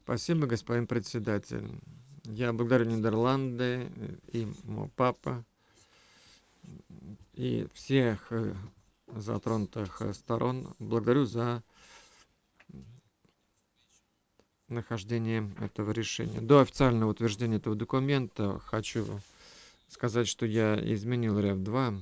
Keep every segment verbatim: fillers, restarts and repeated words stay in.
Спасибо, господин председатель. Я благодарю Нидерланды и мой папа и всех э, затронутых э, сторон. Благодарю за нахождение этого решения. До официального утверждения этого документа хочу сказать, что я изменил ряд два,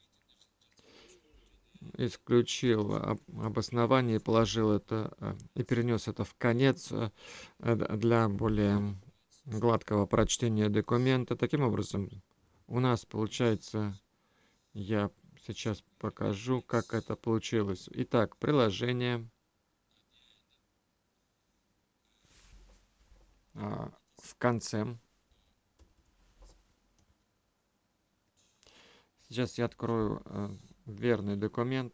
исключил об- обоснование и положил это э, и перенес это в конец э, э, для более гладкого прочтения документа. Таким образом, у нас получается, я сейчас покажу, как это получилось. Итак, приложение а, в конце. Сейчас я открою э, верный документ.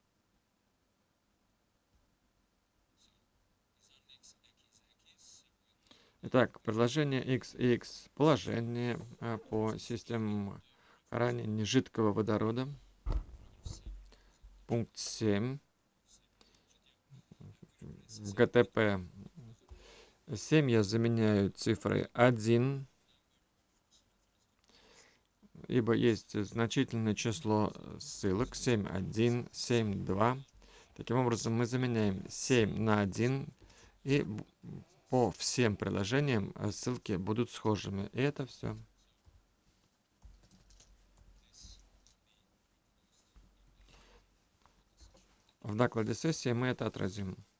Итак, приложение X X, положение э, по системам хранения жидкого водорода. Пункт семь. В Г Т П семь я заменяю цифрой один, ибо есть значительное число ссылок семь один, семь два. Таким образом, мы заменяем семь на один, и б- по всем приложениям э, ссылки будут схожими. И это все. В докладе сессии мы это отразим.